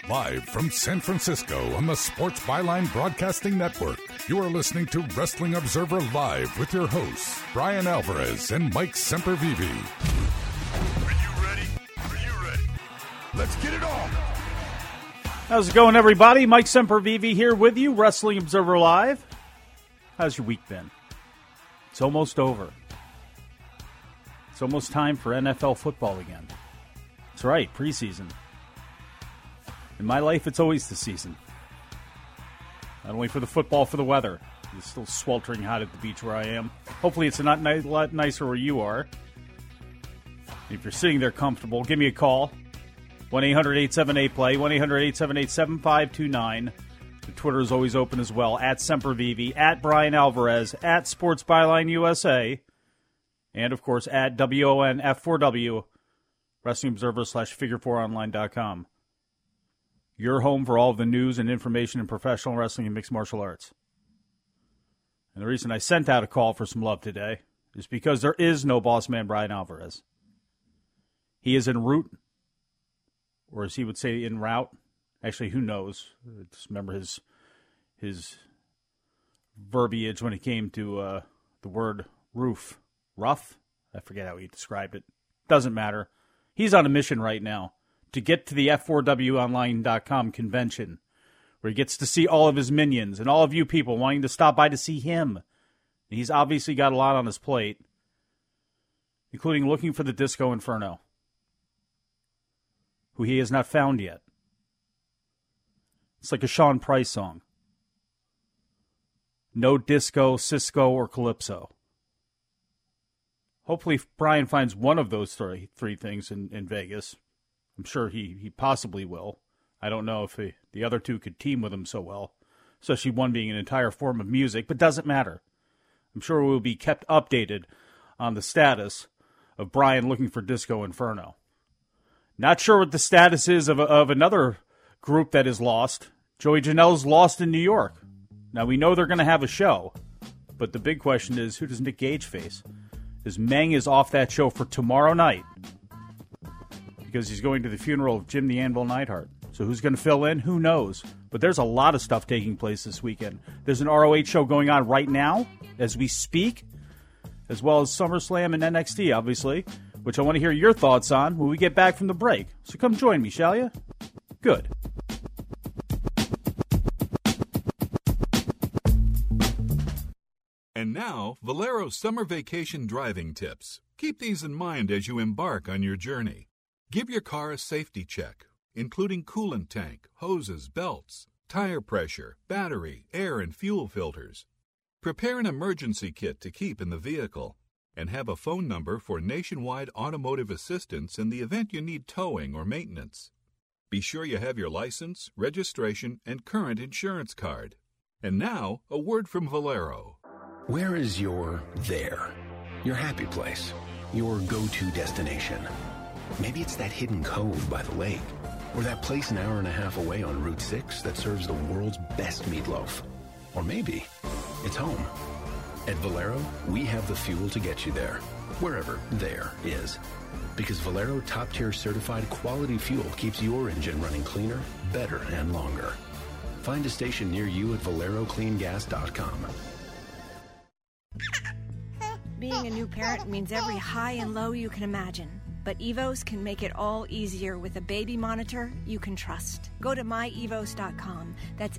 Live from San Francisco on the Sports Byline Broadcasting Network, you are listening to Wrestling Observer Live with your hosts, Brian Alvarez and Mike Sempervive. Are you ready? Are you ready? Let's get it on! How's it going, everybody? Mike Sempervive here with you, Wrestling Observer Live. How's your week been? It's almost over. It's almost time for NFL football again. That's right, preseason. In my life, it's always the season. Not only for the football, for the weather. It's still sweltering hot at the beach where I am. Hopefully it's a lot nicer where you are. If you're sitting there comfortable, give me a call. 1-800-878-PLAY, 1-800-878-7529. The Twitter is always open as well, at Sempervive, at Brian Alvarez, at Sports Byline USA, and, of course, at WONF4W, Wrestling Observer /Figure4Online.com. Your home for all of the news and information in professional wrestling and mixed martial arts. And the reason I sent out a call for some love today is because there is no boss man Brian Alvarez. He is en route, or as he would say, en route. Actually, who knows? I just remember his verbiage when it came to the word roof. Rough? I forget how he described it. Doesn't matter. He's on a mission right now to get to the F4WOnline.com convention, where he gets to see all of his minions and all of you people wanting to stop by to see him. He's obviously got a lot on his plate, including looking for the Disco Inferno, who he has not found yet. It's like a Sean Price song. No disco, Cisco, or Calypso. Hopefully Brian finds one of those three things in Vegas. I'm sure he possibly will. I don't know if the other two could team with him so well, especially one being an entire form of music, but doesn't matter. I'm sure we'll be kept updated on the status of Brian looking for Disco Inferno. Not sure what the status is of another group that is lost. Joey Janela's lost in New York. Now, we know they're going to have a show, but the big question is, who does Nick Gage face? As Meng is off that show for tomorrow night because he's going to the funeral of Jim the Anvil Neidhart. So who's going to fill in? Who knows? But there's a lot of stuff taking place this weekend. There's an ROH show going on right now as we speak, as well as SummerSlam and NXT, obviously, which I want to hear your thoughts on when we get back from the break. So come join me, shall you? Good. And now, Valero's summer vacation driving tips. Keep these in mind as you embark on your journey. Give your car a safety check, including coolant tank, hoses, belts, tire pressure, battery, air, and fuel filters. Prepare an emergency kit to keep in the vehicle, and have a phone number for nationwide automotive assistance in the event you need towing or maintenance. Be sure you have your license, registration, and current insurance card. And now, a word from Valero. Where is your there? Your happy place? Your go-to destination? Maybe it's that hidden cove by the lake, or that place an hour and a half away on Route 6 that serves the world's best meatloaf. Or maybe it's home. At Valero, we have the fuel to get you there, wherever there is. Because Valero top-tier certified quality fuel keeps your engine running cleaner, better, and longer. Find a station near you at ValeroCleanGas.com. Being a new parent means every high and low you can imagine. But Evos can make it all easier with a baby monitor you can trust. Go to myevos.com, that's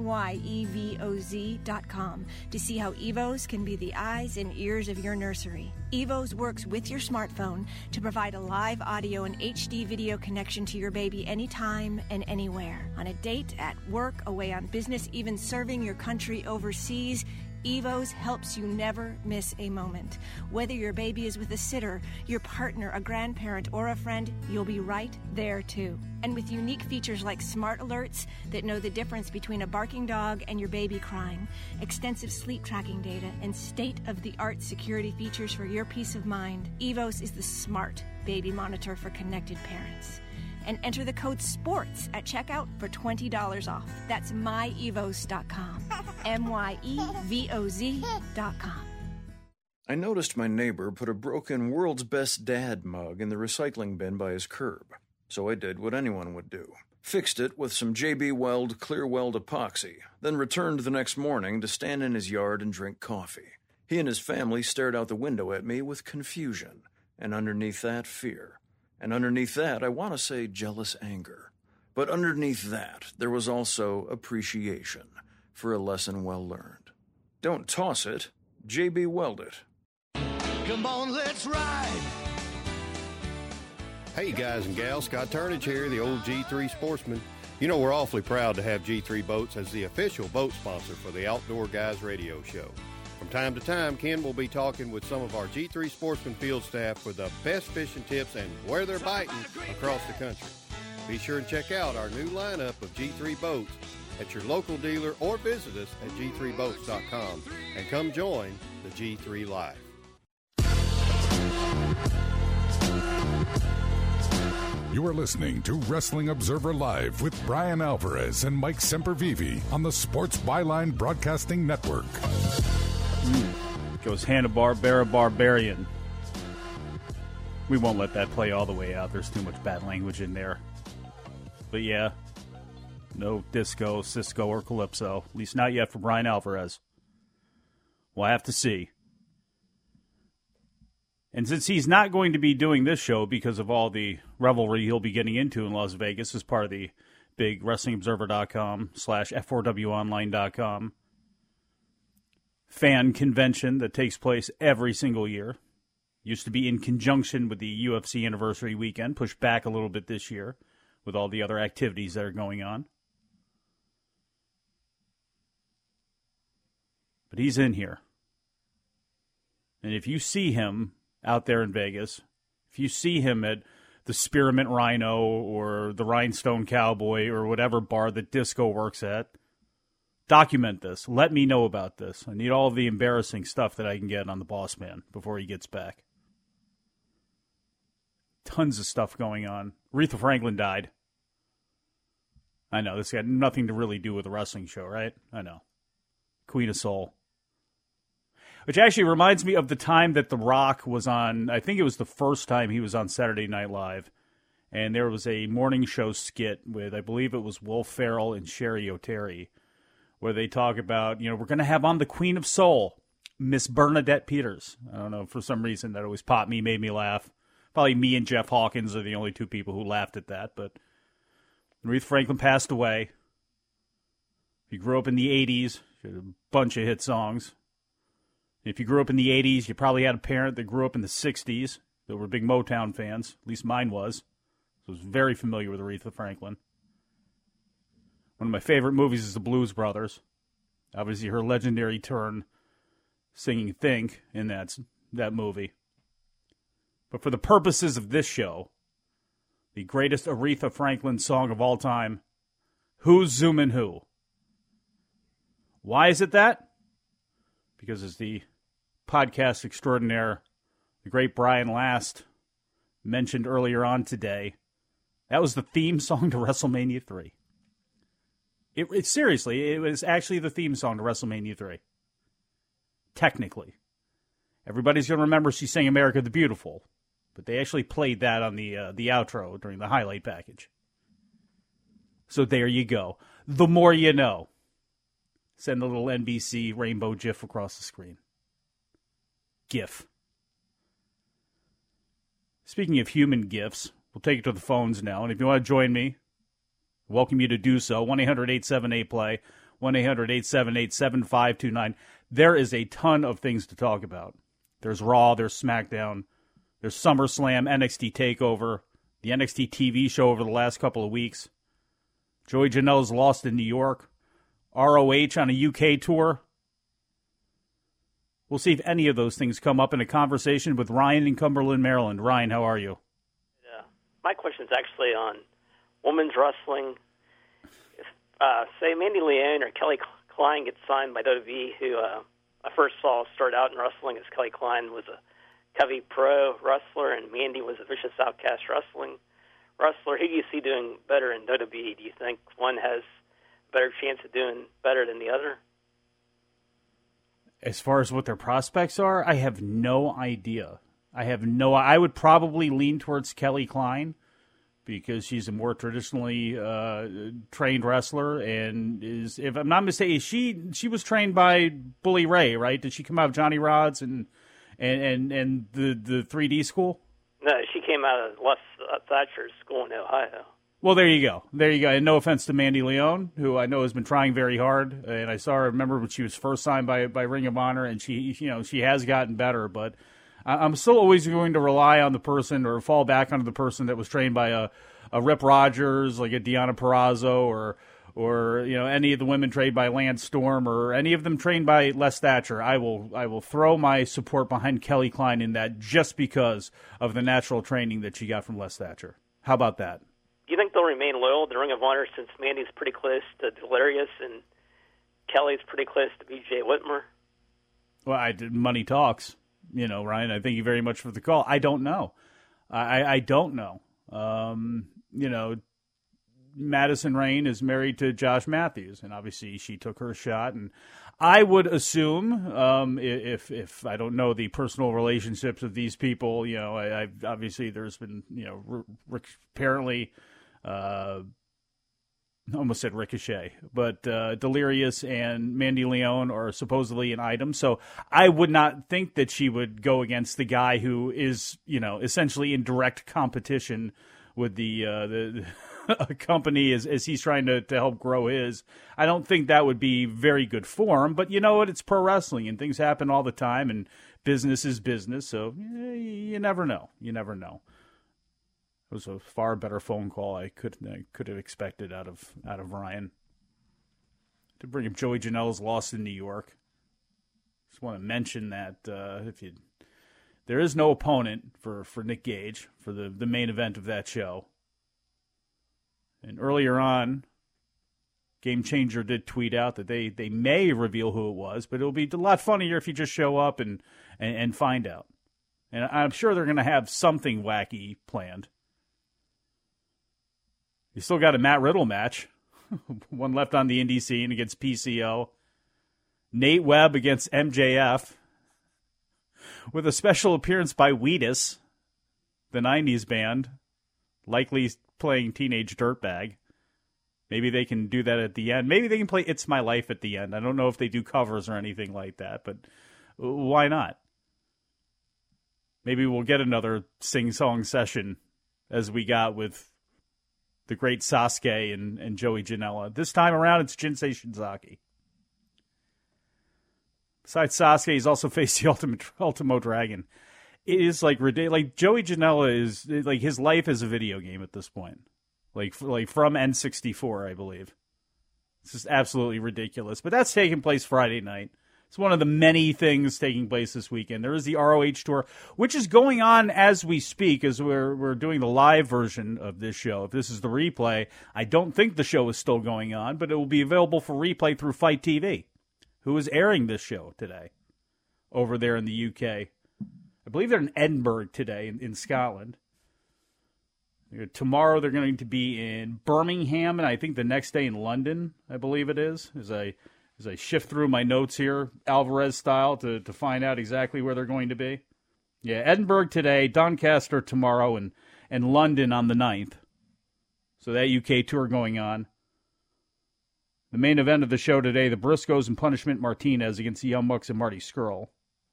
MYEVOZ.com, to see how Evos can be the eyes and ears of your nursery. Evos works with your smartphone to provide a live audio and HD video connection to your baby anytime and anywhere. On a date, at work, away on business, even serving your country overseas, Evos helps you never miss a moment. Whether your baby is with a sitter, your partner, a grandparent, or a friend, you'll be right there too. And with unique features like smart alerts that know the difference between a barking dog and your baby crying, extensive sleep tracking data, and state-of-the-art security features for your peace of mind, Evos is the smart baby monitor for connected parents. And enter the code SPORTS at checkout for $20 off. That's myevos.com. MYEVOZ.com. I noticed my neighbor put a broken World's Best Dad mug in the recycling bin by his curb. So I did what anyone would do. fixed it with some JB Weld Clear Weld epoxy, then returned the next morning to stand in his yard and drink coffee. He and his family stared out the window at me with confusion, and underneath that, fear. And underneath that, I want to say jealous anger. But underneath that, there was also appreciation for a lesson well learned. Don't toss it, JB Weld it. Come on, let's ride. Hey guys and gals, Scott Turnage here, the old G3 sportsman. You know we're awfully proud to have G3 Boats as the official boat sponsor for the Outdoor Guys radio show. From time to time, Ken will be talking with some of our G3 Sportsman field staff for the best fishing tips and where they're biting across the country. Be sure and check out our new lineup of G3 boats at your local dealer or visit us at g3boats.com and come join the G3 Life. You are listening to Wrestling Observer Live with Brian Alvarez and Mike Sempervive on the Sports Byline Broadcasting Network. Goes Hanna-Barbera Barbarian. We won't let that play all the way out. There's too much bad language in there. But yeah, no disco, Cisco, or Calypso. At least not yet for Brian Alvarez. We'll have to see. And since he's not going to be doing this show because of all the revelry he'll be getting into in Las Vegas as part of the big WrestlingObserver.com/F4WOnline.com fan convention that takes place every single year. Used to be in conjunction with the UFC anniversary weekend, pushed back a little bit this year with all the other activities that are going on. But he's in here. And if you see him out there in Vegas, if you see him at the Spearmint Rhino or the Rhinestone Cowboy or whatever bar that Disco works at, document this. Let me know about this. I need all of the embarrassing stuff that I can get on the boss man before he gets back. Tons of stuff going on. Aretha Franklin died. I know, this got nothing to really do with the wrestling show, right? I know. Queen of Soul. Which actually reminds me of the time that The Rock was on, I think it was the first time he was on Saturday Night Live. And there was a morning show skit with, I believe it was Will Ferrell and Sherry O'Terry, where they talk about, we're going to have on the Queen of Soul, Miss Bernadette Peters. I don't know, for some reason that always popped me, made me laugh. Probably me and Jeff Hawkins are the only two people who laughed at that, but Aretha Franklin passed away. If you grew up in the 80s, she had a bunch of hit songs. If you grew up in the 80s, you probably had a parent that grew up in the 60s that were big Motown fans. At least mine was. So I was very familiar with Aretha Franklin. One of my favorite movies is The Blues Brothers. Obviously, her legendary turn singing Think in that movie. But for the purposes of this show, the greatest Aretha Franklin song of all time, Who's Zoomin' Who? Why is it that? Because as the podcast extraordinaire, the great Brian Last, mentioned earlier on today, that was the theme song to WrestleMania 3. Seriously, it was actually the theme song to WrestleMania 3. Technically. Everybody's going to remember she sang America the Beautiful, but they actually played that on the outro during the highlight package. So there you go. The more you know. Send a little NBC rainbow GIF across the screen. GIF. Speaking of human GIFs, we'll take it to the phones now. And if you want to join me, welcome you to do so. 1-800-878-PLAY. 1-800-878-7529. There is a ton of things to talk about. There's Raw, there's SmackDown, there's SummerSlam, NXT TakeOver, the NXT TV show over the last couple of weeks. Joey Janela's lost in New York. ROH on a UK tour. We'll see if any of those things come up in a conversation with Ryan in Cumberland, Maryland. Ryan, how are you? Yeah. My question is actually on women's wrestling. If, say, Mandy Leone or Kelly Klein gets signed by WWE, who I first saw start out in wrestling as Kelly Klein was a Covey Pro wrestler and Mandy was a Vicious Outcast wrestling wrestler. Who do you see doing better in WWE? Do you think one has a better chance of doing better than the other? As far as what their prospects are, I have no idea. I would probably lean towards Kelly Klein, because she's a more traditionally trained wrestler, and is, if I'm not mistaken, she was trained by Bully Ray, right? Did she come out of Johnny Rod's and the 3D school? No, she came out of Les Thatcher's school in Ohio. Well, there you go. And no offense to Mandy Leone, who I know has been trying very hard. And I remember when she was first signed by Ring of Honor, and she has gotten better. But I'm still always going to rely on the person, or fall back on the person that was trained by a Rip Rogers, like a Deonna Purrazzo, or any of the women trained by Lance Storm, or any of them trained by Les Thatcher. I will throw my support behind Kelly Klein in that, just because of the natural training that she got from Les Thatcher. How about that? Do you think they'll remain loyal to Ring of Honor, since Mandy's pretty close to Delirious and Kelly's pretty close to B.J. Whitmer? Well, money talks, Ryan. I thank you very much for the call. I don't know. I don't know. Madison Rayne is married to Josh Matthews, and obviously she took her shot. And I would assume, if I don't know the personal relationships of these people, I obviously there's been, apparently. I almost said Ricochet, but Delirious and Mandy Leone are supposedly an item. So I would not think that she would go against the guy who is, essentially in direct competition with the company as he's trying to help grow his. I don't think that would be very good form. But you know what? It's pro wrestling, and things happen all the time, and business is business. So you never know. You never know. It was a far better phone call I could have expected out of Ryan. To bring up Joey Janela's loss in New York. Just want to mention that there is no opponent for Nick Gage for the main event of that show. And earlier on, Game Changer did tweet out that they may reveal who it was, but it'll be a lot funnier if you just show up and find out. And I'm sure they're going to have something wacky planned. You still got a Matt Riddle match. One left on the indie scene against PCO. Nate Webb against MJF. With a special appearance by Wheatus, the 90s band. Likely playing Teenage Dirtbag. Maybe they can do that at the end. Maybe they can play It's My Life at the end. I don't know if they do covers or anything like that, but why not? Maybe we'll get another sing-song session as we got with the great Sasuke and Joey Janela. This time around, it's Jinsei Shinzaki. Besides Sasuke, he's also faced the Ultimo Dragon. It is like Joey Janela is like his life is a video game at this point. Like from N64, I believe. It's just absolutely ridiculous. But that's taking place Friday night. It's one of the many things taking place this weekend. There is the ROH Tour, which is going on as we speak, as we're doing the live version of this show. If this is the replay, I don't think the show is still going on, but it will be available for replay through Fight TV, who is airing this show today over there in the UK. I believe they're in Edinburgh today in Scotland. Tomorrow they're going to be in Birmingham, and I think the next day in London, I believe it is, as I shift through my notes here, Alvarez style, to find out exactly where they're going to be. Yeah, Edinburgh today, Doncaster tomorrow, and London on the 9th. So that UK tour going on. The main event of the show today, the Briscoes and Punishment Martinez against the Young Bucks and Marty Scurll.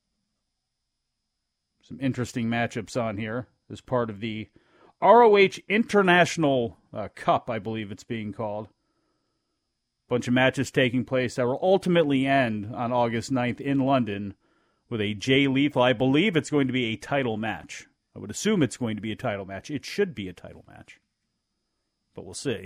Some interesting matchups on here as part of the ROH International Cup, I believe it's being called. Bunch of matches taking place that will ultimately end on August 9th in London with a Jay Lethal. I believe it's going to be a title match. I would assume it's going to be a title match. It should be a title match. But we'll see.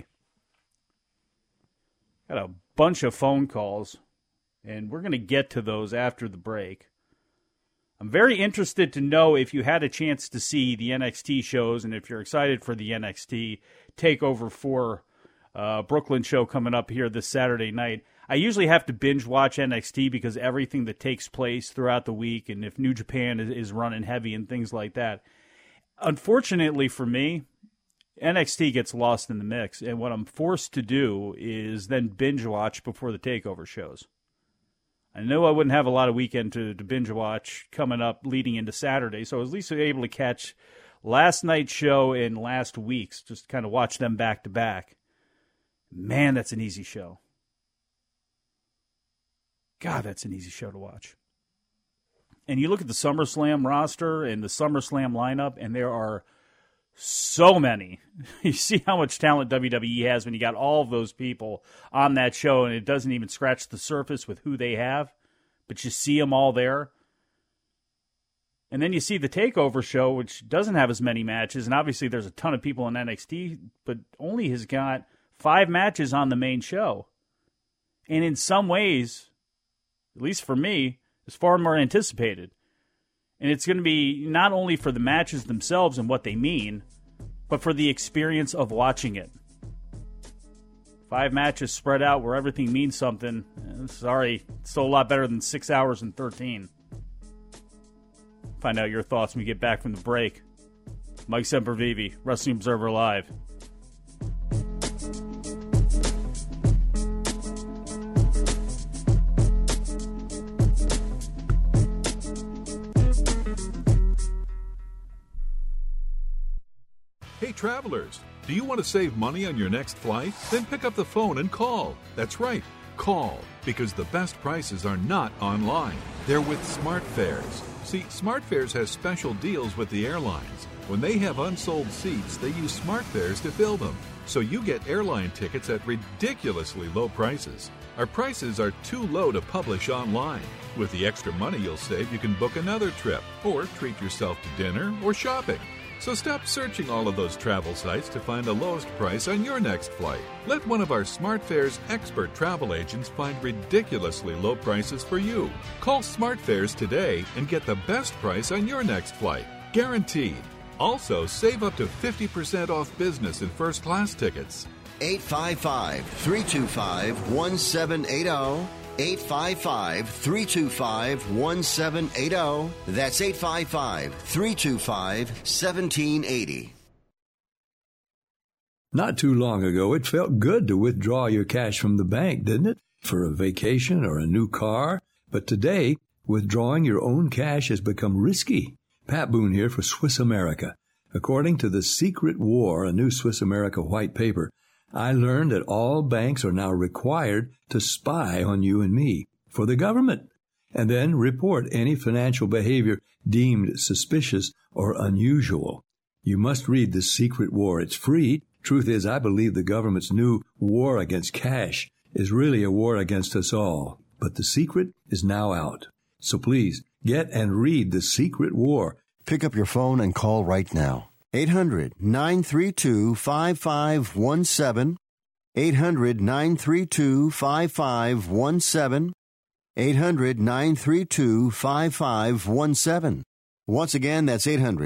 Got a bunch of phone calls, and we're going to get to those after the break. I'm very interested to know if you had a chance to see the NXT shows and if you're excited for the NXT TakeOver 4 Brooklyn show coming up here this Saturday night. I usually have to binge watch NXT because everything that takes place throughout the week, and if New Japan is running heavy and things like that. Unfortunately for me, NXT gets lost in the mix, and what I'm forced to do is then binge watch before the TakeOver shows. I know I wouldn't have a lot of weekend to binge watch coming up leading into Saturday, so I was at least able to catch last night's show and last week's, just kind of watch them back to back. Man, that's an easy show. God, that's an easy show to watch. And you look at the SummerSlam roster and the SummerSlam lineup, and there are so many. You see how much talent WWE has when you got all of those people on that show, and it doesn't even scratch the surface with who they have, but you see them all there. And then you see the TakeOver show, which doesn't have as many matches, and obviously there's a ton of people in NXT, but only has got 5 matches on the main show. And in some ways, at least for me, it's far more anticipated. And it's going to be not only for the matches themselves and what they mean, but for the experience of watching it. 5 matches spread out where everything means something. Sorry, it's still a lot better than 6 hours and 13. Find out your thoughts when we get back from the break. Mike Sempervive, Wrestling Observer Live. Hey travelers, do you want to save money on your next flight? Then pick up the phone and call. That's right, call, because the best prices are not online. They're with SmartFares. See, SmartFares has special deals with the airlines. When they have unsold seats, they use SmartFares to fill them. So you get airline tickets at ridiculously low prices. Our prices are too low to publish online. With the extra money you'll save, you can book another trip or treat yourself to dinner or shopping. So stop searching all of those travel sites to find the lowest price on your next flight. Let one of our SmartFares expert travel agents find ridiculously low prices for you. Call SmartFares today and get the best price on your next flight. Guaranteed. Also, save up to 50% off business and first class tickets. 855-325-1780. 855-325-1780. That's 855-325-1780. Not too long ago, it felt good to withdraw your cash from the bank, didn't it? For a vacation or a new car. But today, withdrawing your own cash has become risky. Pat Boone here for Swiss America. According to The Secret War, a new Swiss America white paper, I learned that all banks are now required to spy on you and me for the government, and then report any financial behavior deemed suspicious or unusual. You must read The Secret War. It's free. Truth is, I believe the government's new war against cash is really a war against us all. But the secret is now out. So please, get and read The Secret War. Pick up your phone and call right now. 800-932-5517. 800-932-5517. 800-932-5517. Once again, that's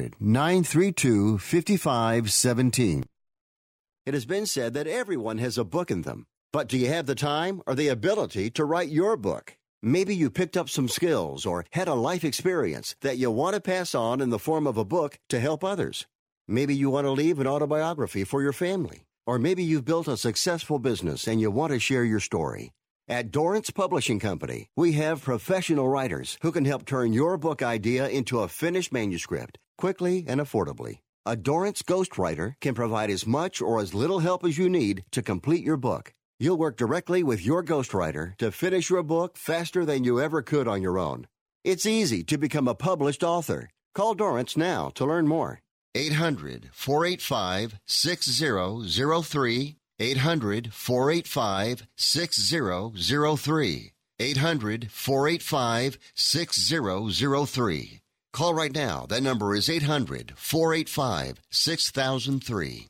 800-932-5517. It has been said that everyone has a book in them. But do you have the time or the ability to write your book? Maybe you picked up some skills or had a life experience that you want to pass on in the form of a book to help others. Maybe you want to leave an autobiography for your family. Or maybe you've built a successful business and you want to share your story. At Dorrance Publishing Company, we have professional writers who can help turn your book idea into a finished manuscript quickly and affordably. A Dorrance ghostwriter can provide as much or as little help as you need to complete your book. You'll work directly with your ghostwriter to finish your book faster than you ever could on your own. It's easy to become a published author. Call Dorrance now to learn more. 800-485-6003. 800-485-6003. 800-485-6003. Call right now. That number is 800-485-6003.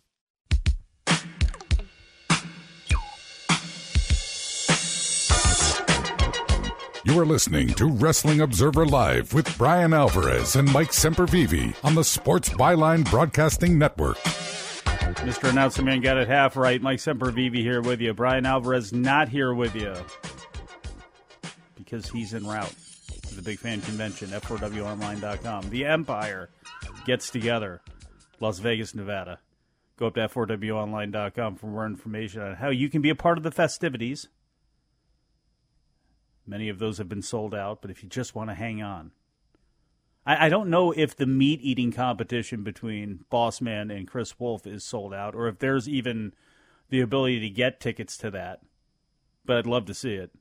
You are listening to Wrestling Observer Live with Brian Alvarez and Mike Sempervive on the Sports Byline Broadcasting Network. Mr. Announcer Man got it half right. Mike Sempervive here with you. Brian Alvarez not here with you because he's en route to the Big Fan Convention, F4WOnline.com. The Empire gets together, Las Vegas, Nevada. Go up to F4WOnline.com for more information on how you can be a part of the festivities. Many of those have been sold out, but if you just want to hang on. I don't know if the meat-eating competition between Bossman and Chris Wolf is sold out, or if there's even the ability to get tickets to that. But I'd love to see it.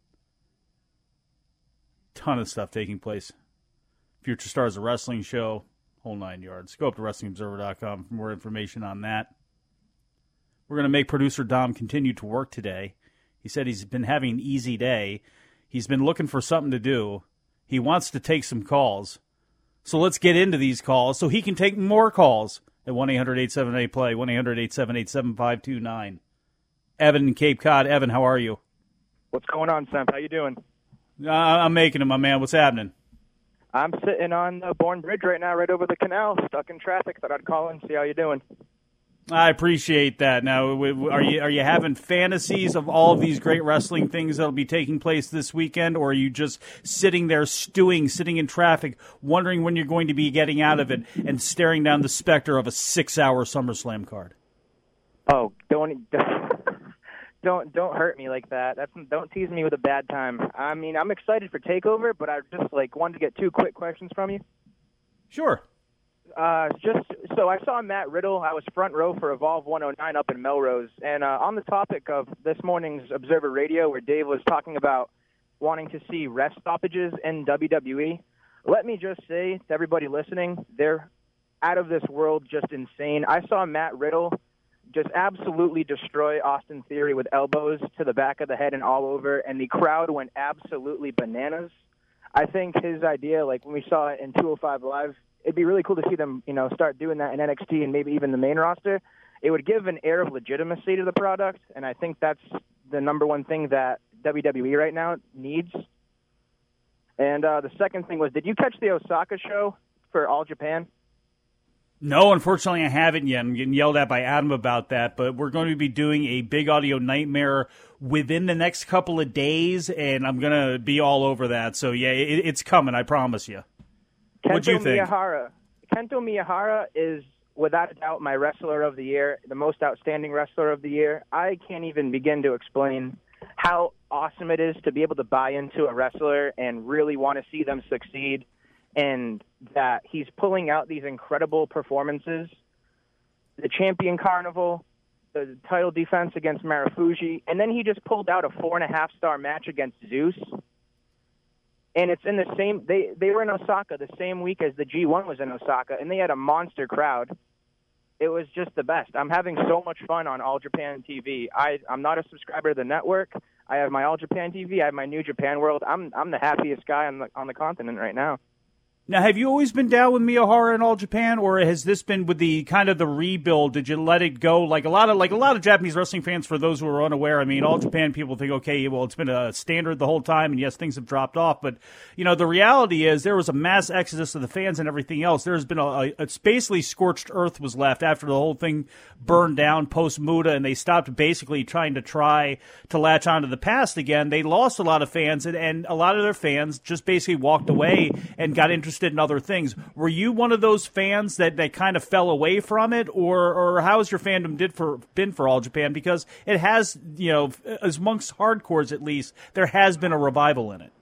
Ton of stuff taking place. Future Stars of Wrestling show, whole 9 yards. Go up to WrestlingObserver.com for more information on that. We're going to make producer Dom continue to work today. He said he's been having an easy day. He's been looking for something to do. He wants to take some calls. So let's get into these calls so he can take more calls at 1-800-878-PLAY, 1-800-878-7529. Evan in Cape Cod. Evan, how are you? What's going on, Semp? How you doing? I'm making it, my man. What's happening? I'm sitting on the Bourne Bridge right now, right over the canal, stuck in traffic. Thought I'd call and see how you're doing. I appreciate that. Now, are you having fantasies of all of these great wrestling things that'll be taking place this weekend, or are you just sitting there stewing, sitting in traffic, wondering when you're going to be getting out of it and staring down the specter of a 6-hour SummerSlam card? Oh, don't hurt me like that. Don't tease me with a bad time. I mean, I'm excited for TakeOver, but I just wanted to get 2 quick questions from you. Sure. So I saw Matt Riddle. I was front row for Evolve 109 up in Melrose. And on the topic of this morning's Observer Radio, where Dave was talking about wanting to see rest stoppages in WWE, let me just say to everybody listening, they're out of this world, just insane. I saw Matt Riddle just absolutely destroy Austin Theory with elbows to the back of the head and all over, and the crowd went absolutely bananas. I think his idea, like when we saw it in 205 Live, it'd be really cool to see them, start doing that in NXT and maybe even the main roster. It would give an air of legitimacy to the product, and I think that's the number one thing that WWE right now needs. And the second thing was, did you catch the Osaka show for All Japan? No, unfortunately I haven't yet. I'm getting yelled at by Adam about that, but we're going to be doing a Big Audio Nightmare within the next couple of days, and I'm going to be all over that. So, yeah, it's coming, I promise you. What do you think? Kento Miyahara is, without a doubt, my wrestler of the year, the most outstanding wrestler of the year. I can't even begin to explain how awesome it is to be able to buy into a wrestler and really want to see them succeed, and that he's pulling out these incredible performances. The Champion Carnival, the title defense against Marufuji, and then he just pulled out a 4.5-star match against Zeus. And it's in the same, they were in Osaka the same week as the G1 was in Osaka, and they had a monster crowd. It was just the best. I'm having so much fun on All Japan TV. I'm not a subscriber to the network. I have my All Japan TV. I have my New Japan World. I'm the happiest guy on the continent right now. Now, have you always been down with Miyahara in All Japan, or has this been with the kind of the rebuild? Did you let it go like a lot of Japanese wrestling fans? For those who are unaware, I mean, All Japan people think, okay, well, it's been a standard the whole time, and yes, things have dropped off. But the reality is there was a mass exodus of the fans and everything else. There's been it's basically scorched earth was left after the whole thing burned down post Muda, and they stopped basically trying to latch onto the past again. They lost a lot of fans, and a lot of their fans just basically walked away and got interested in other things. Were you one of those fans that kind of fell away from it, or how has your fandom been for All Japan? Because it has, as amongst hardcores at least, there has been a revival in it.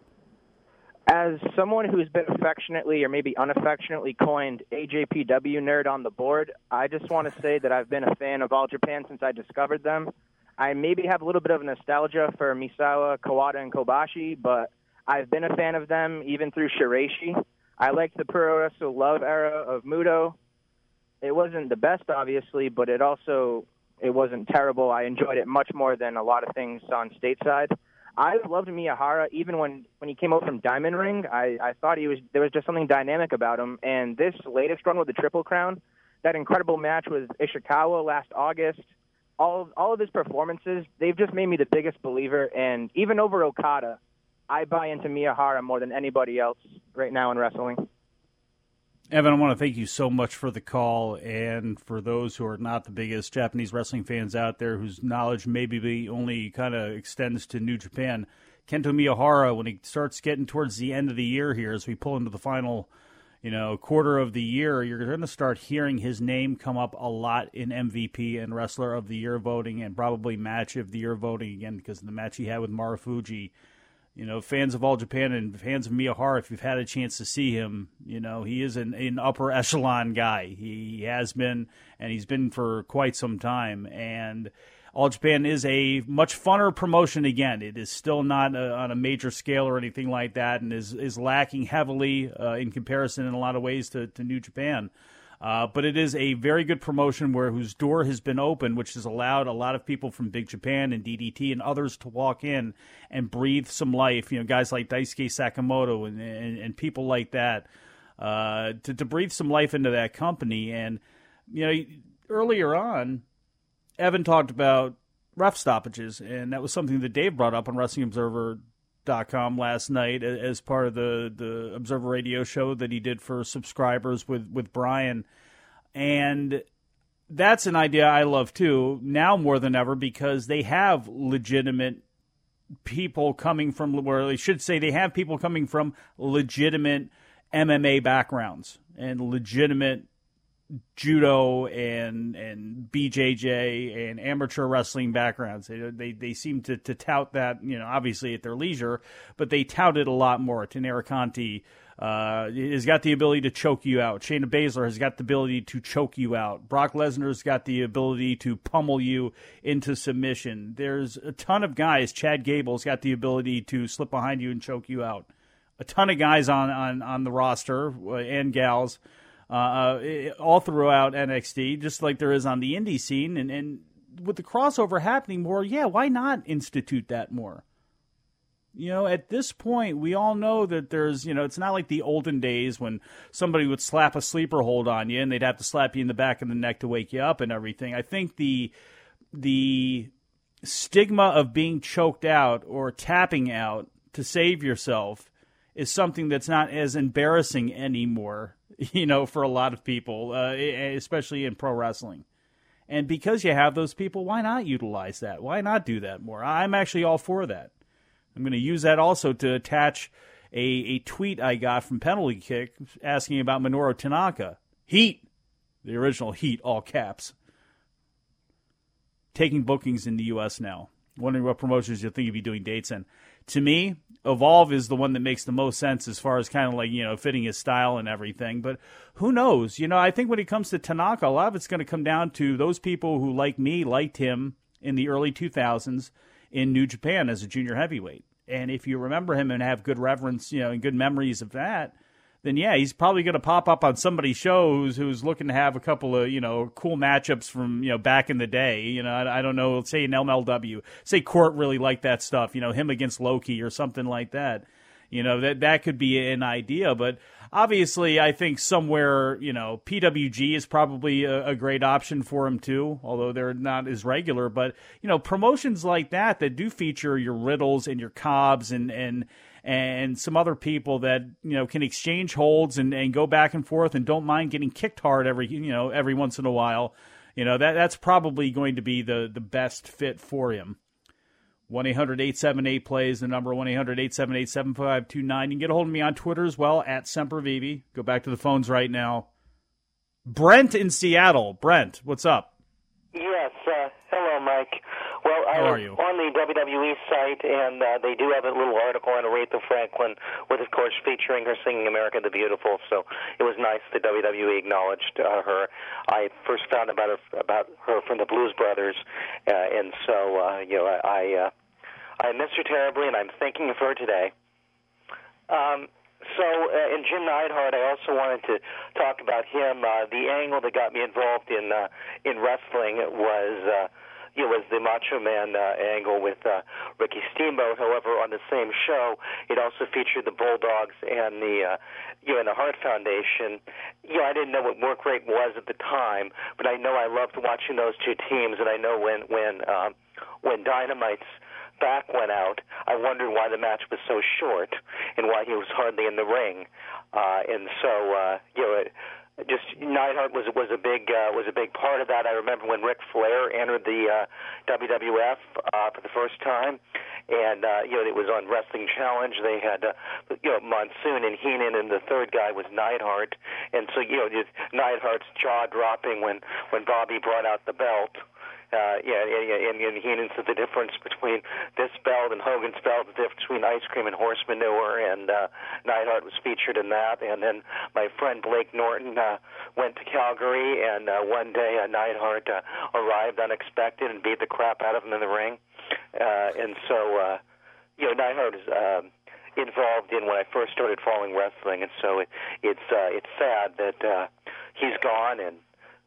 As someone who's been affectionately or maybe unaffectionately coined AJPW nerd on the board, I just want to say that I've been a fan of All Japan since I discovered them. I maybe have a little bit of nostalgia for Misawa, Kawada, and Kobashi, but I've been a fan of them even through Shiraishi. I liked the Pro Wrestle Love era of Muto. It wasn't the best, obviously, but it wasn't terrible. I enjoyed it much more than a lot of things on stateside. I loved Miyahara even when he came out from Diamond Ring. I thought there was just something dynamic about him. And this latest run with the Triple Crown, that incredible match with Ishikawa last August, all of his performances, they've just made me the biggest believer. And even over Okada, I buy into Miyahara more than anybody else right now in wrestling. Evan, I want to thank you so much for the call, and for those who are not the biggest Japanese wrestling fans out there whose knowledge maybe only kind of extends to New Japan, Kento Miyahara, when he starts getting towards the end of the year here, as we pull into the final quarter of the year, you're going to start hearing his name come up a lot in MVP and Wrestler of the Year voting, and probably Match of the Year voting again, because of the match he had with Marufuji. fans of All Japan and fans of Miyahara, if you've had a chance to see him, he is an upper echelon guy. He has been, and he's been for quite some time. And All Japan is a much funner promotion again. It is still not on a major scale or anything like that, and is lacking heavily in comparison in a lot of ways to New Japan. But it is a very good promotion whose door has been opened, which has allowed a lot of people from Big Japan and DDT and others to walk in and breathe some life. Guys like Daisuke Sakamoto and people like that to breathe some life into that company. And earlier on, Evan talked about ref stoppages, and that was something that Dave brought up on WrestlingObserver.com last night as part of the Observer Radio show that he did for subscribers with Brian. And that's an idea I love too, now more than ever, because they have legitimate people coming from, or they should say they have people coming from legitimate MMA backgrounds and legitimate judo and BJJ and amateur wrestling backgrounds. They seem to tout that, obviously at their leisure, but they tout it a lot more. Taynara Conti has got the ability to choke you out. Shayna Baszler has got the ability to choke you out. Brock Lesnar's got the ability to pummel you into submission. There's a ton of guys. Chad Gable's got the ability to slip behind you and choke you out. A ton of guys on the roster and gals all throughout NXT, just like there is on the indie scene. And with the crossover happening more, why not institute that more? At this point, we all know that there's, it's not like the olden days when somebody would slap a sleeper hold on you and they'd have to slap you in the back of the neck to wake you up and everything. I think the stigma of being choked out or tapping out to save yourself is something that's not as embarrassing anymore, for a lot of people, especially in pro wrestling. And because you have those people, why not utilize that? Why not do that more? I'm actually all for that. I'm going to use that also to attach a tweet I got from Penalty Kick asking about Minoru Tanaka. Heat, the original Heat, all caps. Taking bookings in the U.S. now. Wondering what promotions you think you'd be doing dates in. To me, Evolve is the one that makes the most sense as far as kind of like, fitting his style and everything. But who knows? I think when it comes to Tanaka, a lot of it's going to come down to those people who, like me, liked him in the early 2000s in New Japan as a junior heavyweight. And if you remember him and have good reverence, and good memories of that, then he's probably going to pop up on somebody's show who's looking to have a couple of, cool matchups from, back in the day. I don't know, say an MLW. Say Court really liked that stuff, him against Loki or something like that. That could be an idea. But obviously, I think somewhere, PWG is probably a great option for him too, although they're not as regular. But, promotions like that do feature your Riddles and your Cobbs and some other people that, can exchange holds and go back and forth and don't mind getting kicked hard every once in a while. That's probably going to be the best fit for him. 1-800-878-PLAYS, the number 1-800-878-7529. You can get a hold of me on Twitter as well, @SemperVivi. Go back to the phones right now. Brent in Seattle. Brent, what's up? Yes, hello, Mike. Well, I How was are you? on the WWE site, and they do have a little article on Aretha Franklin with, of course, featuring her singing America the Beautiful, so it was nice that WWE acknowledged her. I first found about her from the Blues Brothers, and so, I miss her terribly, and I'm thinking of her today. In Jim Neidhart, I also wanted to talk about him. The angle that got me involved in wrestling was the Macho Man angle with Ricky Steamboat. However, on the same show, it also featured the Bulldogs and the Hart Foundation. I didn't know what work rate was at the time, but I know I loved watching those two teams, and I know when Dynamite's back went out, I wondered why the match was so short and why he was hardly in the ring. Just Neidhart was a big part of that. I remember when Ric Flair entered the WWF for the first time, and it was on Wrestling Challenge. They had Monsoon and Heenan, and the third guy was Neidhart. And so just Neidhart's jaw dropping when Bobby brought out the belt. And he hints at the difference between this belt and Hogan's belt, the difference between ice cream and horse manure, and Neidhart was featured in that. And then my friend Blake Norton went to Calgary, and one day Neidhart arrived unexpected and beat the crap out of him in the ring. And so, Neidhart is involved in when I first started following wrestling, and so it's sad that he's gone, and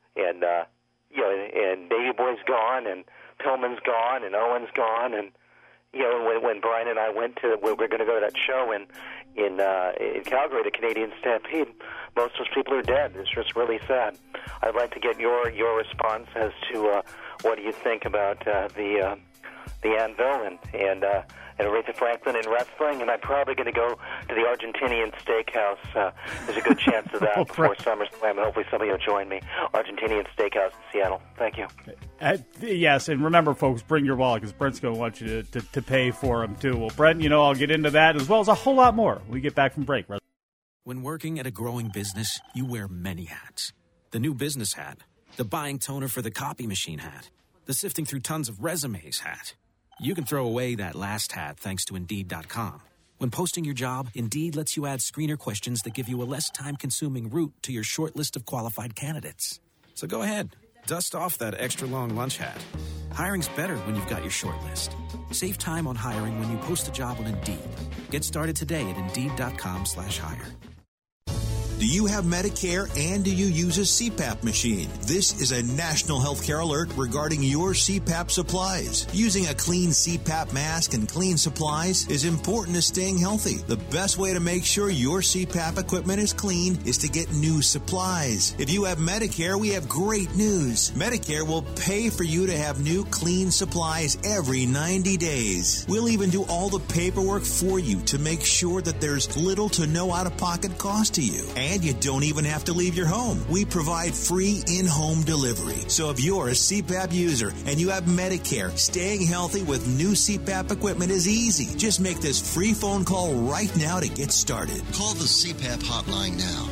Davey Boy's gone, and Pillman's gone, and Owen's gone, and when Brian and I went to, we're going to go to that show in Calgary, the Canadian Stampede, most of those people are dead. It's just really sad. I'd like to get your response as to what do you think about the Anvil and Aretha Franklin in wrestling, and I'm probably going to go to the Argentinian Steakhouse. There's a good chance of that before SummerSlam, and hopefully somebody will join me. Argentinian Steakhouse in Seattle. Thank you. Yes, and remember, folks, bring your wallet, because Brent's going to want you to pay for them, too. Well, Brent, I'll get into that as well as a whole lot more when we get back from break. When working at a growing business, you wear many hats. The new business hat, the buying toner for the copy machine hat, the sifting through tons of resumes hat. You can throw away that last hat thanks to Indeed.com. When posting your job, Indeed lets you add screener questions that give you a less time-consuming route to your short list of qualified candidates. So go ahead, dust off that extra long lunch hat. Hiring's better when you've got your short list. Save time on hiring when you post a job on Indeed. Get started today at Indeed.com/hire. Do you have Medicare and do you use a CPAP machine? This is a national healthcare alert regarding your CPAP supplies. Using a clean CPAP mask and clean supplies is important to staying healthy. The best way to make sure your CPAP equipment is clean is to get new supplies. If you have Medicare, we have great news. Medicare will pay for you to have new clean supplies every 90 days. We'll even do all the paperwork for you to make sure that there's little to no out-of-pocket cost to you. And you don't even have to leave your home. We provide free in-home delivery. So if you're a CPAP user and you have Medicare, staying healthy with new CPAP equipment is easy. Just make this free phone call right now to get started. Call the CPAP hotline now.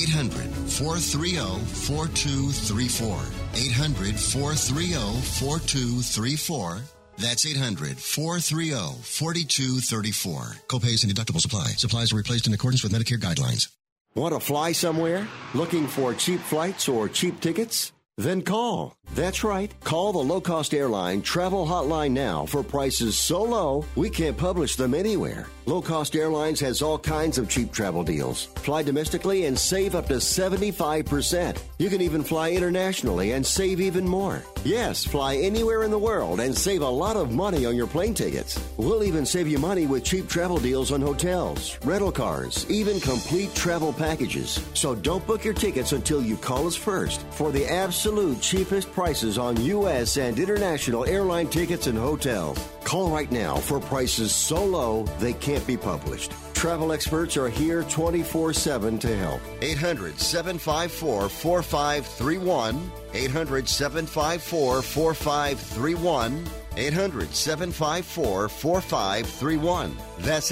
800-430-4234. 800-430-4234. That's 800-430-4234. Copays and deductibles apply. Supplies are replaced in accordance with Medicare guidelines. Want to fly somewhere? Looking for cheap flights or cheap tickets? Then call. That's right. Call the low-cost airline travel hotline now for prices so low we can't publish them anywhere. Low Cost Airlines has all kinds of cheap travel deals. Fly domestically and save up to 75%. You can even fly internationally and save even more. Yes, fly anywhere in the world and save a lot of money on your plane tickets. We'll even save you money with cheap travel deals on hotels, rental cars, even complete travel packages. So don't book your tickets until you call us first for the absolute cheapest prices on U.S. and international airline tickets and hotels. Call right now for prices so low they can't be published. Travel experts are here 24/7 to help. 800-754-4531. 800-754-4531. 800-754-4531. That's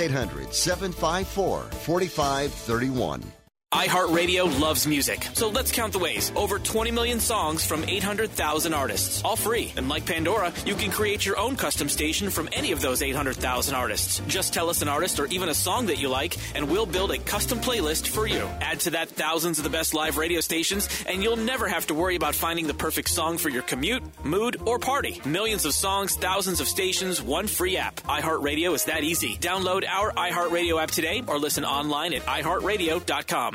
800-754-4531. iHeartRadio loves music, so let's count the ways. Over 20 million songs from 800,000 artists, all free. And like Pandora, you can create your own custom station from any of those 800,000 artists. Just tell us an artist or even a song that you like, and we'll build a custom playlist for you. Add to that thousands of the best live radio stations, and you'll never have to worry about finding the perfect song for your commute, mood, or party. Millions of songs, thousands of stations, one free app. iHeartRadio is that easy. Download our iHeartRadio app today or listen online at iHeartRadio.com.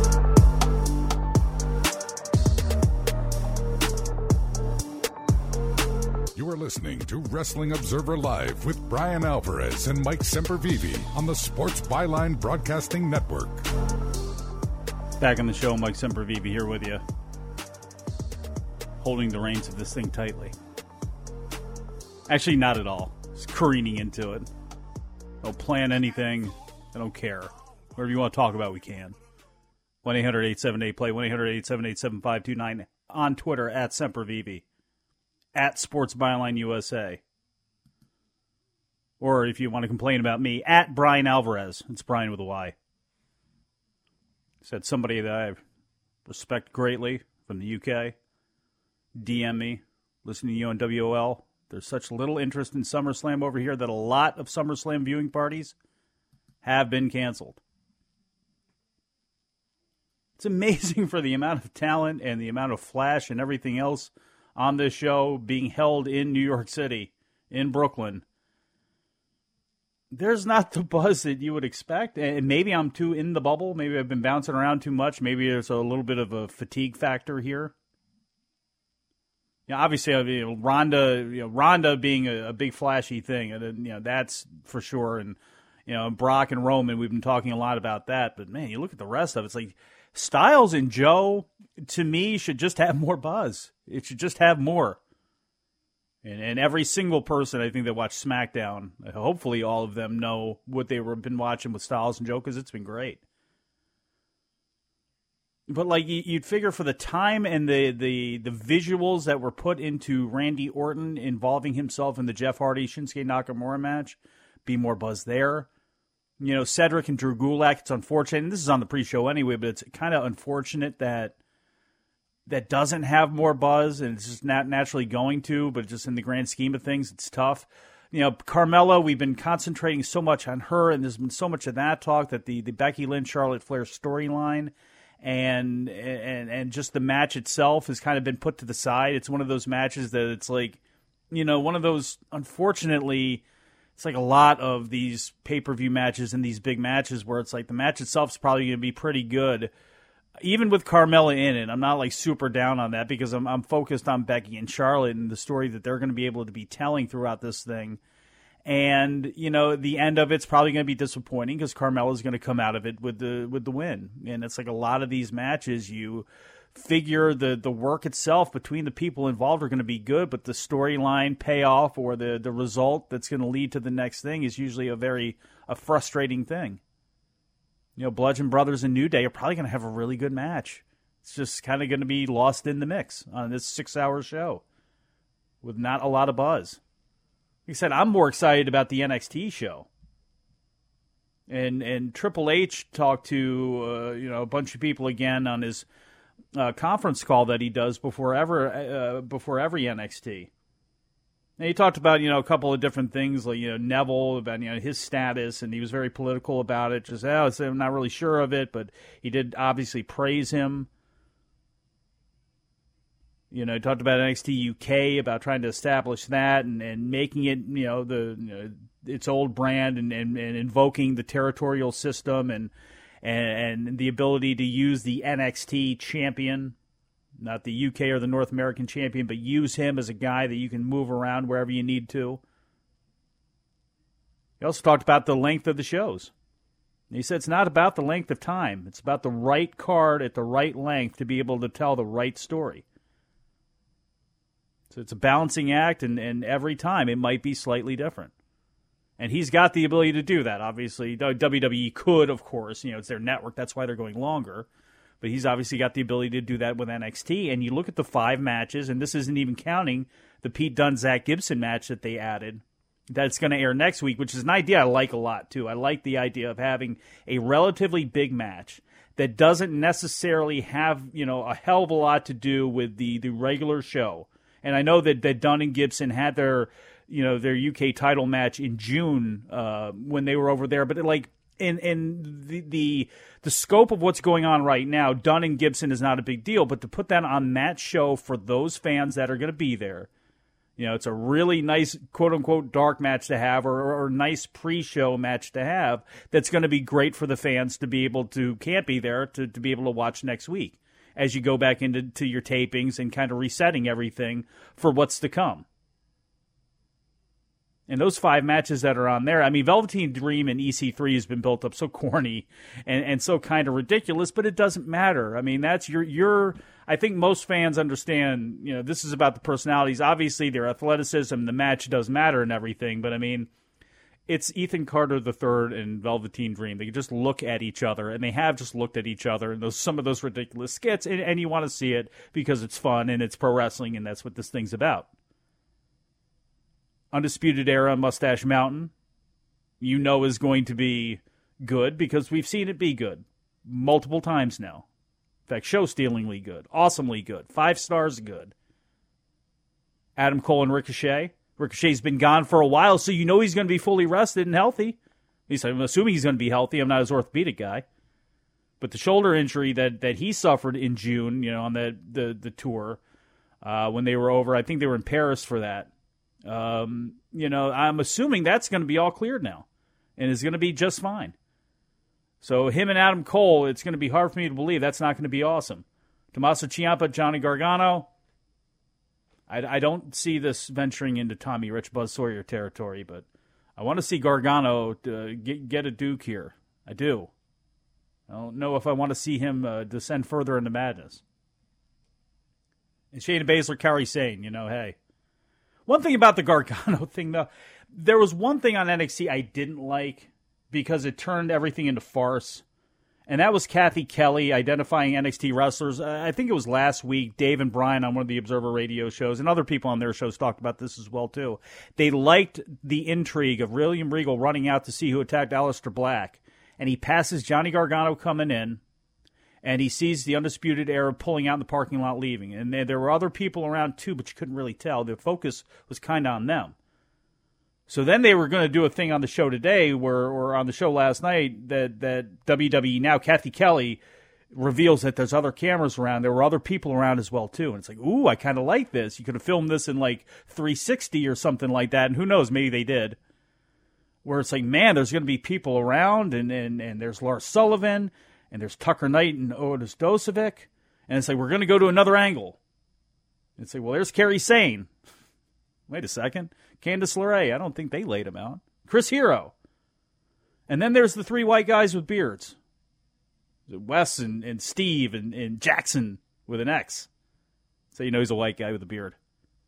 You are listening to Wrestling Observer Live with Brian Alvarez and Mike Sempervive on the Sports Byline Broadcasting Network. Back on the show, Mike Sempervive here with you, holding the reins of this thing tightly. Actually, not at all. Just careening into it. Don't plan anything. I don't care. Whatever you want to talk about, we can. 1-800-878-PLAY, 1-800-878-7529. On Twitter, at Sempervive. At Sports Byline USA. Or if you want to complain about me, at Brian Alvarez. It's Brian with a Y. Said somebody that I respect greatly from the UK. DM me. listening to you on WOL. There's such little interest in SummerSlam over here that a lot of SummerSlam viewing parties have been canceled. It's amazing for the amount of talent and the amount of flash and everything else on this show being held in New York City, in Brooklyn. There's not the buzz that you would expect. And maybe I'm too in the bubble. Maybe I've been bouncing around too much. Maybe there's a little bit of a fatigue factor here. Yeah, obviously, Ronda being a big flashy thing, and that's for sure. And Brock and Roman, we've been talking a lot about that. But man, you look at the rest of it, it's like Styles and Joe, to me, should just have more buzz. It should just have more. And every single person, I think, that watched SmackDown, hopefully all of them know what they've been watching with Styles and Joe, because it's been great. But like you'd figure for the time and the visuals that were put into Randy Orton involving himself in the Jeff Hardy Shinsuke Nakamura match, be more buzz there. Cedric and Drew Gulak, it's unfortunate, and this is on the pre-show anyway, but it's kind of unfortunate that doesn't have more buzz, and it's just not naturally going to, but just in the grand scheme of things, it's tough. Carmella, we've been concentrating so much on her, and there's been so much of that talk that the Becky Lynch, Charlotte Flair storyline and just the match itself has kind of been put to the side. It's one of those matches that it's like, one of those, unfortunately, it's like a lot of these pay-per-view matches and these big matches where it's like the match itself is probably going to be pretty good. Even with Carmella in it, I'm not like super down on that because I'm focused on Becky and Charlotte and the story that they're going to be able to be telling throughout this thing. And, the end of it's probably going to be disappointing because Carmella's going to come out of it with the win. And it's like a lot of these matches, you figure the work itself between the people involved are going to be good, but the storyline payoff or the result that's going to lead to the next thing is usually a frustrating thing. Bludgeon Brothers and New Day are probably going to have a really good match. It's just kind of going to be lost in the mix on this 6-hour show with not a lot of buzz. Like I said, I'm more excited about the NXT show. And Triple H talked to a bunch of people again on his conference call that he does before every NXT. And he talked about, a couple of different things, like, Neville, about, his status, and he was very political about it. Just, I'm not really sure of it, but he did obviously praise him. He talked about NXT UK, about trying to establish that and making it, its old brand and invoking the territorial system and the ability to use the NXT champion. Not the UK or the North American champion, but use him as a guy that you can move around wherever you need to. He also talked about the length of the shows. He said it's not about the length of time. It's about the right card at the right length to be able to tell the right story. So it's a balancing act, and every time it might be slightly different. And he's got the ability to do that, obviously. WWE could, of course. It's their network. That's why they're going longer. But he's obviously got the ability to do that with NXT. And you look at the 5 matches, and this isn't even counting the Pete Dunne-Zach Gibson match that they added that's going to air next week, which is an idea I like a lot, too. I like the idea of having a relatively big match that doesn't necessarily have, a hell of a lot to do with the regular show. And I know that Dunne and Gibson had their UK title match in June when they were over there. But in the scope of what's going on right now, Dunne and Gibson is not a big deal, but to put that on that show for those fans that are going to be there, it's a really nice quote-unquote dark match to have or nice pre-show match to have that's going to be great for the fans to be able to, can't be there, to be able to watch next week as you go back into your tapings and kind of resetting everything for what's to come. And those 5 matches that are on there, I mean, Velveteen Dream and EC3 has been built up so corny and so kind of ridiculous, but it doesn't matter. I mean, that's I think most fans understand, this is about the personalities. Obviously, their athleticism, the match does matter and everything, but I mean, it's Ethan Carter III and Velveteen Dream. They can just look at each other, and they have just looked at each other in some of those ridiculous skits, and you want to see it because it's fun and it's pro wrestling, and that's what this thing's about. Undisputed Era, Mustache Mountain, is going to be good because we've seen it be good multiple times now. In fact, show-stealingly good, awesomely good, 5 stars good. Adam Cole and Ricochet. Ricochet's been gone for a while, so you know he's going to be fully rested and healthy. At least I'm assuming he's going to be healthy. I'm not his orthopedic guy. But the shoulder injury that he suffered in June, on the tour, when they were over, I think they were in Paris for that. I'm assuming that's going to be all cleared now and is going to be just fine. So him and Adam Cole, it's going to be hard for me to believe that's not going to be awesome. Tommaso Ciampa, Johnny Gargano. I don't see this venturing into Tommy Rich Buzz Sawyer territory, but I want to see Gargano get a Duke here. I do. I don't know if I want to see him descend further into madness. And Shayna Baszler, Kairi Sane, hey. One thing about the Gargano thing, though, there was one thing on NXT I didn't like because it turned everything into farce. And that was Kathy Kelly identifying NXT wrestlers. I think it was last week. Dave and Brian on one of the Observer radio shows, and other people on their shows talked about this as well, too. They liked the intrigue of William Regal running out to see who attacked Aleister Black. And he passes Johnny Gargano coming in, and he sees the Undisputed Era pulling out in the parking lot leaving. And there were other people around, too, but you couldn't really tell. The focus was kind of on them. So then they were going to do a thing on the show today, or on the show last night, that WWE Now, Kathy Kelly reveals that there's other cameras around. There were other people around as well, too. And it's like, ooh, I kind of like this. You could have filmed this in, 360 or something like that. And who knows, maybe they did. Where it's like, man, there's going to be people around, and there's Lars Sullivan, and there's Tucker Knight and Otis Dozovic. And it's like, we're going to go to another angle. And it's like, well, there's Kairi Sane. Wait a second. Candice LeRae, I don't think they laid him out. Chris Hero. And then there's the three white guys with beards. Wes and Steve and Jackson with an X. So you know he's a white guy with a beard.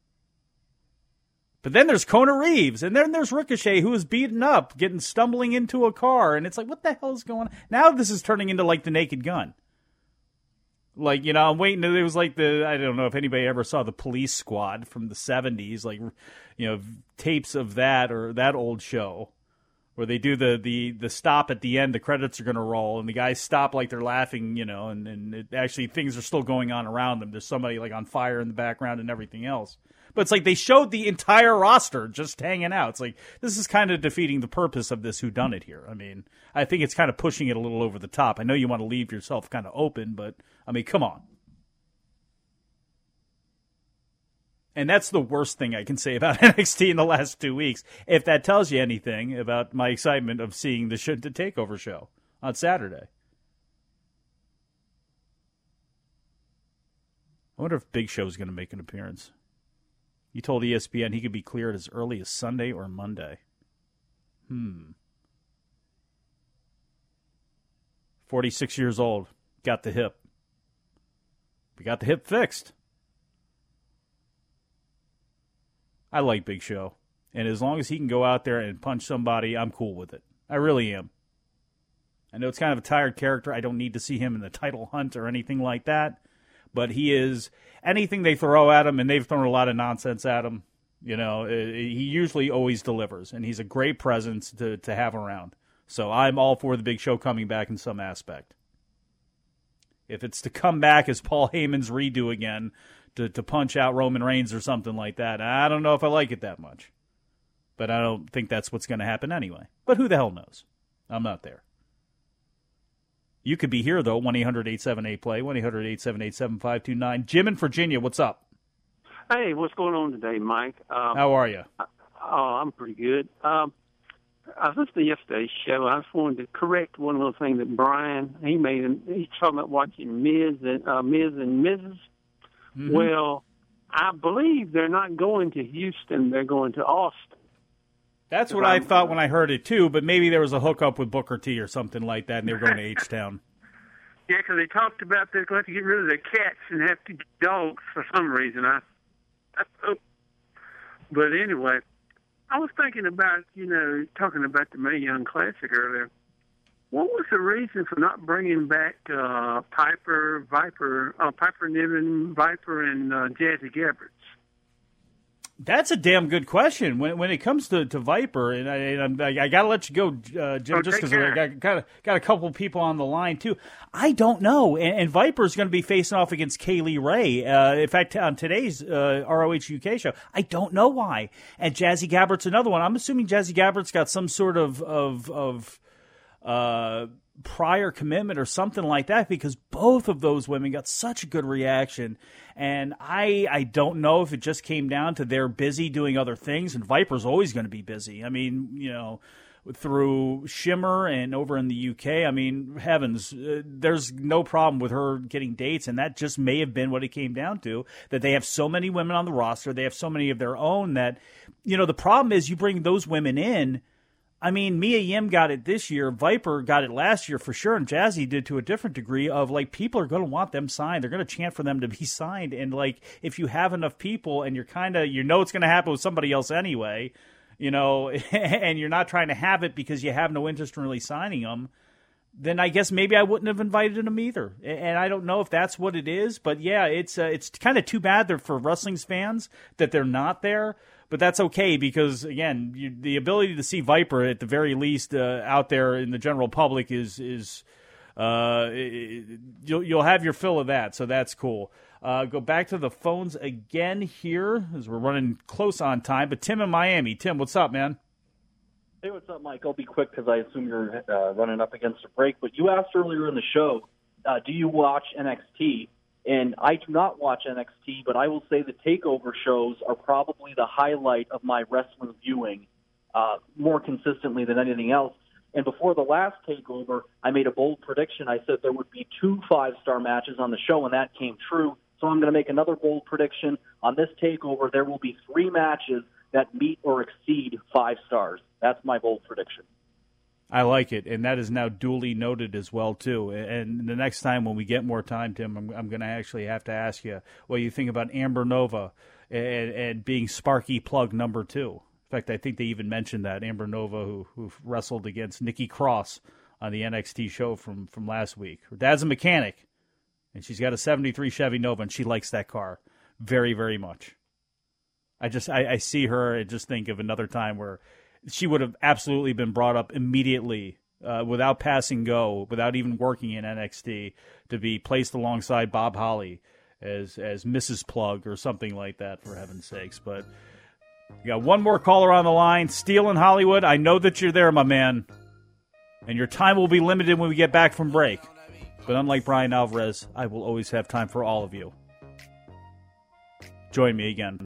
But then there's Kona Reeves. And then there's Ricochet, who is beaten up, stumbling into a car. And it's like, what the hell is going on? Now this is turning into the Naked Gun. I'm waiting. It was I don't know if anybody ever saw the Police Squad from the 70s, tapes of that or that old show where they do the stop at the end, the credits are going to roll, and the guys stop like they're laughing, and it actually things are still going on around them. There's somebody on fire in the background and everything else. But it's like they showed the entire roster just hanging out. It's like, this is kind of defeating the purpose of this whodunit here. I mean, I think it's kind of pushing it a little over the top. I know you want to leave yourself kind of open, but, I mean, come on. And that's the worst thing I can say about NXT in the last 2 weeks, if that tells you anything about my excitement of seeing the TakeOver show on Saturday. I wonder if Big Show's going to make an appearance. He told ESPN he could be cleared as early as Sunday or Monday. 46 years old. Got the hip. We got the hip fixed. I like Big Show. And as long as he can go out there and punch somebody, I'm cool with it. I really am. I know it's kind of a tired character. I don't need to see him in the title hunt or anything like that. But he is anything they throw at him, and they've thrown a lot of nonsense at him. He usually always delivers, and he's a great presence to have around. So I'm all for the Big Show coming back in some aspect. If it's to come back as Paul Heyman's redo again to punch out Roman Reigns or something like that, I don't know if I like it that much. But I don't think that's what's going to happen anyway. But who the hell knows? I'm not there. You could be here, though, 1-800-878-PLAY, 1-800-878-7529. Jim in Virginia, what's up? Hey, what's going on today, Mike? How are you? I'm pretty good. I was listening to yesterday's show. I just wanted to correct one little thing that Brian, he made. He's talking about watching Miz and Mrs. Mm-hmm. Well, I believe they're not going to Houston. They're going to Austin. That's what I thought when I heard it, too, but maybe there was a hookup with Booker T or something like that, and they were going to H-Town. Yeah, because they talked about they're going to get rid of their cats and have to get dogs for some reason. But anyway, I was thinking about, talking about the Mae Young Classic earlier. What was the reason for not bringing back Piper Niven, Viper, and Jazzy Gabberts? That's a damn good question. When it comes to Viper, and I got to let you go, Jim, just because I got a couple people on the line too. I don't know, and Viper is going to be facing off against Kaylee Ray. In fact, on today's ROH UK show, I don't know why. And Jazzy Gabbert's another one. I'm assuming Jazzy Gabbert's got some sort of prior commitment or something like that, because both of those women got such a good reaction. And I don't know if it just came down to they're busy doing other things, and Viper's always going to be busy. I mean, through Shimmer and over in the UK, I mean, heavens, there's no problem with her getting dates, and that just may have been what it came down to, that they have so many women on the roster, they have so many of their own that, the problem is you bring those women in. I mean, Mia Yim got it this year. Viper got it last year for sure, and Jazzy did to a different degree of, people are going to want them signed. They're going to chant for them to be signed. And, if you have enough people and you're it's going to happen with somebody else anyway, and you're not trying to have it because you have no interest in really signing them, then I guess maybe I wouldn't have invited them either. And I don't know if that's what it is. But, yeah, it's kind of too bad for wrestling fans that they're not there. But that's okay because, again, the ability to see Viper at the very least out there in the general public is you'll have your fill of that. So that's cool. Go back to the phones again here as we're running close on time. But Tim in Miami. Tim, what's up, man? Hey, what's up, Mike? I'll be quick because I assume you're running up against a break. But you asked earlier in the show, do you watch NXT? And I do not watch NXT, but I will say the TakeOver shows are probably the highlight of my wrestling viewing more consistently than anything else. And before the last TakeOver, I made a bold prediction. I said there would be 2 5-star matches on the show, and that came true. So I'm going to make another bold prediction. On this TakeOver, there will be 3 matches that meet or exceed 5 stars. That's my bold prediction. I like it, and that is now duly noted as well, too. And the next time when we get more time, Tim, I'm going to actually have to ask you what you think about Amber Nova and being Sparky Plug number 2. In fact, I think they even mentioned that, Amber Nova, who wrestled against Nikki Cross on the NXT show from last week. Her dad's a mechanic, and she's got a 73 Chevy Nova, and she likes that car very, very much. I see her and just think of another time where she would have absolutely been brought up immediately without passing go, without even working in NXT, to be placed alongside Bob Holly as Mrs. Plug or something like that, for heaven's sakes. But we got one more caller on the line. Steele in Hollywood, I know that you're there, my man. And your time will be limited when we get back from break. But unlike Brian Alvarez, I will always have time for all of you. Join me again.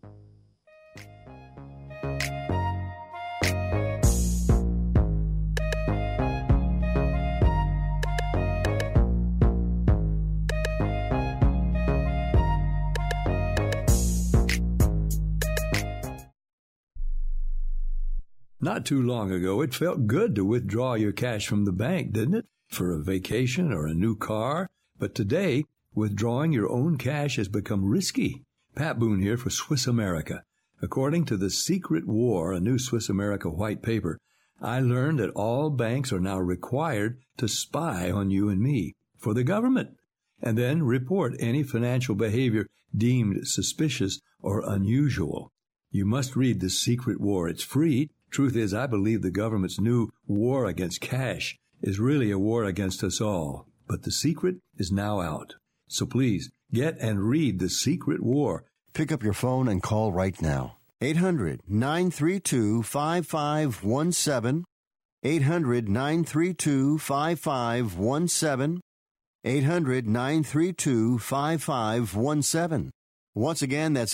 Not too long ago, it felt good to withdraw your cash from the bank, didn't it? For a vacation or a new car. But today, withdrawing your own cash has become risky. Pat Boone here for Swiss America. According to The Secret War, a new Swiss America white paper, I learned that all banks are now required to spy on you and me for the government, and then report any financial behavior deemed suspicious or unusual. You must read The Secret War. It's free. Truth is, I believe the government's new war against cash is really a war against us all. But the secret is now out. So please, get and read The Secret War. Pick up your phone and call right now. 800-932-5517. 800-932-5517. 800-932-5517. Once again, that's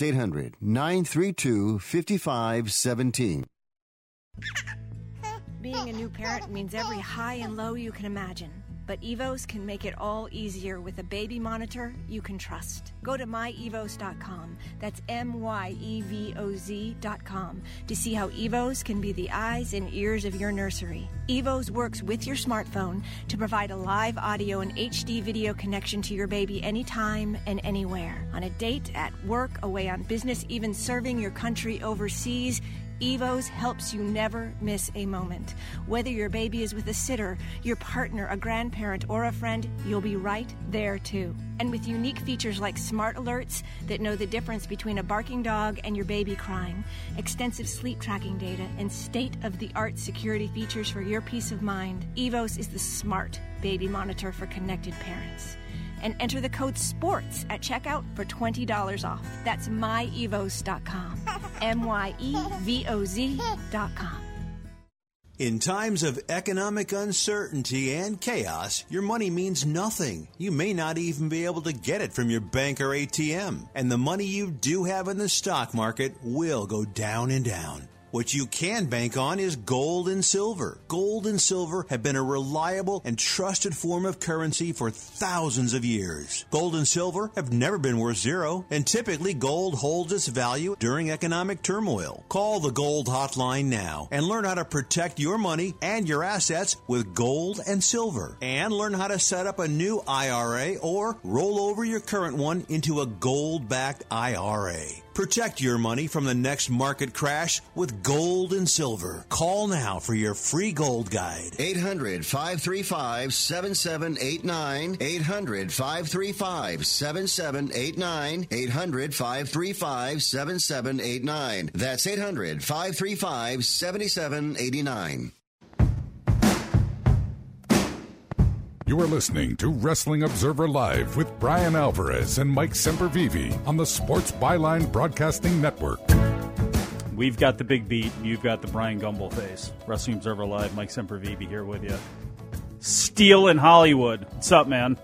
800-932-5517. Being a new parent means every high and low you can imagine. But Evos can make it all easier with a baby monitor you can trust. Go to myevos.com, that's MYEVOZ.com, to see how Evos can be the eyes and ears of your nursery. Evos works with your smartphone to provide a live audio and HD video connection to your baby anytime and anywhere. On a date, at work, away on business, even serving your country overseas, Evos helps you never miss a moment. Whether your baby is with a sitter, your partner, a grandparent, or a friend, you'll be right there too. And with unique features like smart alerts that know the difference between a barking dog and your baby crying, extensive sleep tracking data, and state-of-the-art security features for your peace of mind, Evos is the smart baby monitor for connected parents. And enter the code SPORTS at checkout for $20 off. That's myevos.com. MYEVOZ.com. In times of economic uncertainty and chaos, your money means nothing. You may not even be able to get it from your bank or ATM. And the money you do have in the stock market will go down and down. What you can bank on is gold and silver. Gold and silver have been a reliable and trusted form of currency for thousands of years. Gold and silver have never been worth zero, and typically gold holds its value during economic turmoil. Call the Gold Hotline now and learn how to protect your money and your assets with gold and silver. And learn how to set up a new IRA or roll over your current one into a gold-backed IRA. Protect your money from the next market crash with gold and silver. Call now for your free gold guide. 800-535-7789. 800-535-7789. 800-535-7789. That's 800-535-7789. You are listening to Wrestling Observer Live with Brian Alvarez and Mike Sempervive on the Sports Byline Broadcasting Network. We've got the big beat. You've got the Brian Gumble face. Wrestling Observer Live, Mike Sempervive here with you. Steel in Hollywood. What's up, man?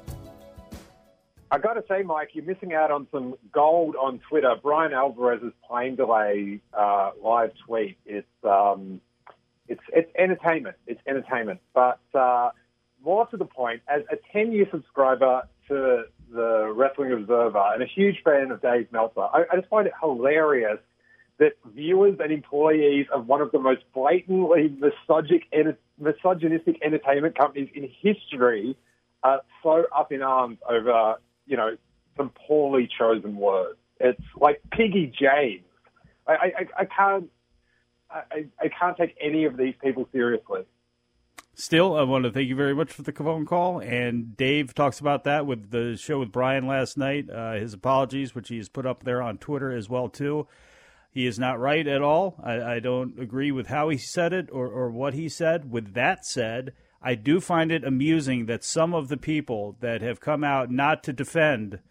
I got to say, Mike, you're missing out on some gold on Twitter. Brian Alvarez's plane delay live tweet. It's entertainment. It's entertainment. But more to the point, as a 10-year subscriber to the Wrestling Observer and a huge fan of Dave Meltzer, I just find it hilarious that viewers and employees of one of the most blatantly misogynistic entertainment companies in history are so up in arms over, some poorly chosen words. It's like Piggy James. I can't take any of these people seriously. Still, I want to thank you very much for the phone call. And Dave talks about that with the show with Brian last night. His apologies, which he has put up there on Twitter as well, too. He is not right at all. I don't agree with how he said it or what he said. With that said, I do find it amusing that some of the people that have come out not to defend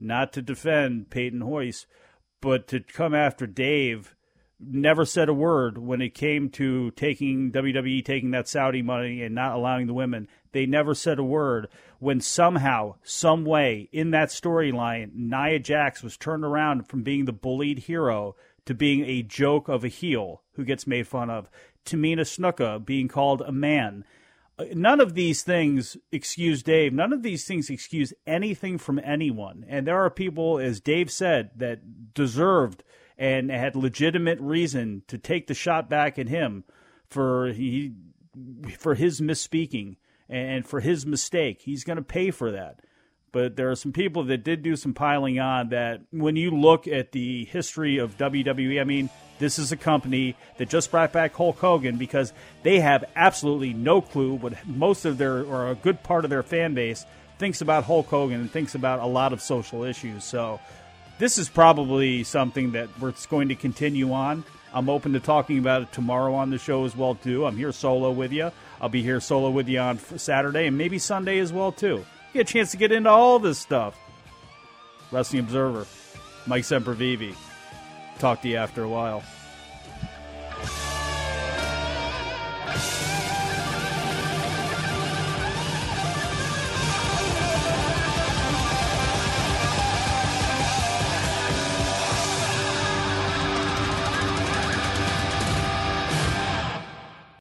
Peyton Royce, but to come after Dave, never said a word when it came to WWE taking that Saudi money and not allowing the women. They never said a word when somehow, some way, in that storyline, Nia Jax was turned around from being the bullied hero to being a joke of a heel who gets made fun of. Tamina Snuka being called a man. None of these things excuse Dave. None of these things excuse anything from anyone. And there are people, as Dave said, that deserved and had legitimate reason to take the shot back at him for his misspeaking and for his mistake. He's going to pay for that. But there are some people that did do some piling on that when you look at the history of WWE, I mean, this is a company that just brought back Hulk Hogan because they have absolutely no clue what most of their, or a good part of their fan base, thinks about Hulk Hogan and thinks about a lot of social issues. So this is probably something that we're going to continue on. I'm open to talking about it tomorrow on the show as well, too. I'm here solo with you. I'll be here solo with you on Saturday and maybe Sunday as well, too. You get a chance to get into all this stuff. Wrestling Observer, Mike Sempervive. Talk to you after a while.